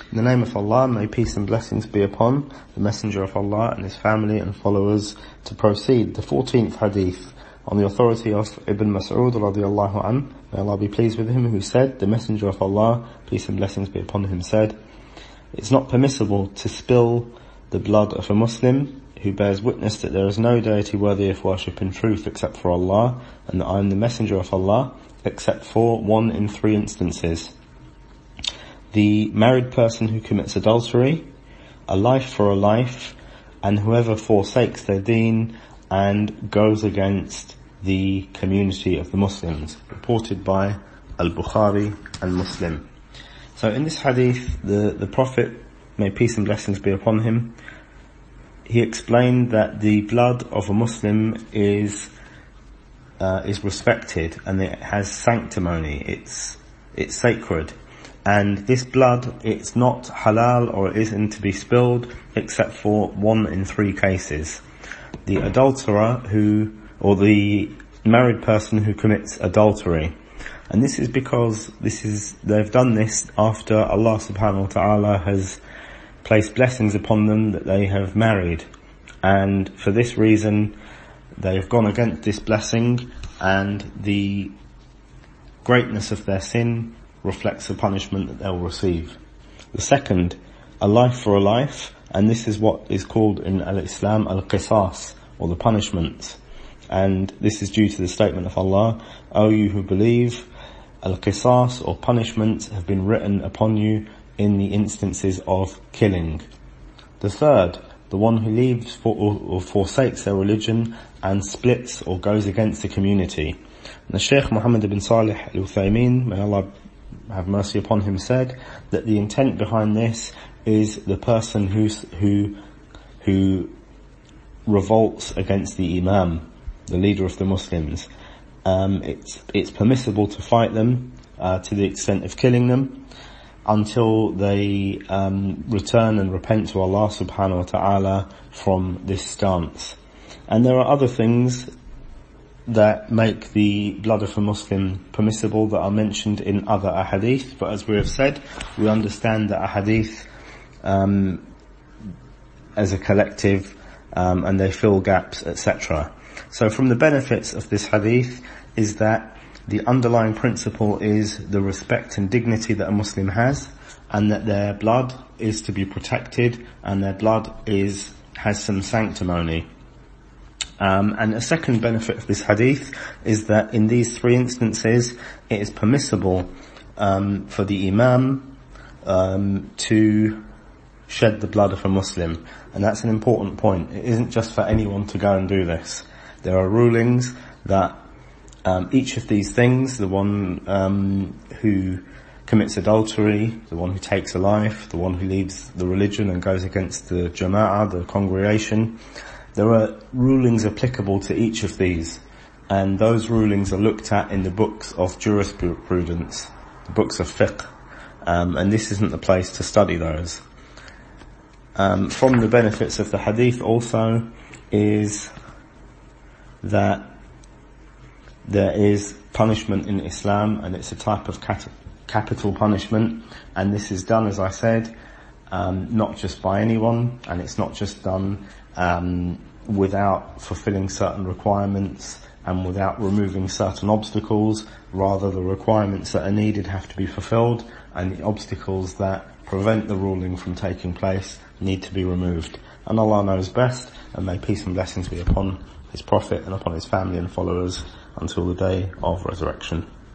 In the name of Allah, may peace and blessings be upon the Messenger of Allah and his family and followers, to proceed. The 14th hadith, on the authority of Ibn Mas'ud radiyallahu anhu, may Allah be pleased with him, who said, the Messenger of Allah, peace and blessings be upon him, said, it's not permissible to spill the blood of a Muslim who bears witness that there is no deity worthy of worship in truth except for Allah, and that I am the Messenger of Allah, except for one in 3 instances. The married person who commits adultery, a life for a life, and whoever forsakes their deen and goes against the community of the Muslims. Reported by Al-Bukhari and Muslim. So in this hadith, the Prophet, may peace and blessings be upon him, he explained that the blood of a Muslim is respected and it has sanctimony. It's sacred. And this blood, it's not halal, or it isn't to be spilled except for 1 in 3 cases. The adulterer or the married person who commits adultery. And this is because they've done this after Allah subhanahu wa ta'ala has placed blessings upon them that they have married. And for this reason, they've gone against this blessing, and the greatness of their sin reflects the punishment that they'll receive. The second, a life for a life, and this is what is called in Al-Islam al-Qisas, or the punishments. And this is due to the statement of Allah, O you who believe, al-Qisas, or punishments, have been written upon you in the instances of killing. The third, the one who leaves or forsakes their religion and splits or goes against the community. And the Shaykh Muhammad ibn Salih al-Uthaymeen, may Allah have mercy upon him, said that the intent behind this is the person who revolts against the Imam, the leader of the Muslims. It's permissible to fight them to the extent of killing them until they return and repent to Allah subhanahu wa ta'ala from this stance. And there are other things that make the blood of a Muslim permissible that are mentioned in other ahadith, but as we have said, we understand that ahadith as a collective, and they fill gaps, etc. So from the benefits of this hadith is that the underlying principle is the respect and dignity that a Muslim has, and that their blood is to be protected, and their blood has some sanctimony. And a second benefit of this hadith is that in these 3 instances, it is permissible for the Imam to shed the blood of a Muslim. And that's an important point. It isn't just for anyone to go and do this. There are rulings that each of these things, the one who commits adultery, the one who takes a life, the one who leaves the religion and goes against the jama'ah, the congregation, there are rulings applicable to each of these, and those rulings are looked at in the books of jurisprudence, the books of fiqh, and this isn't the place to study those. From the benefits of the hadith also is that there is punishment in Islam, and it's a type of capital punishment, and this is done, as I said, not just by anyone, and it's not just done without fulfilling certain requirements and without removing certain obstacles. Rather, the requirements that are needed have to be fulfilled, and the obstacles that prevent the ruling from taking place need to be removed. And Allah knows best, and may peace and blessings be upon His Prophet and upon his family and followers until the day of resurrection.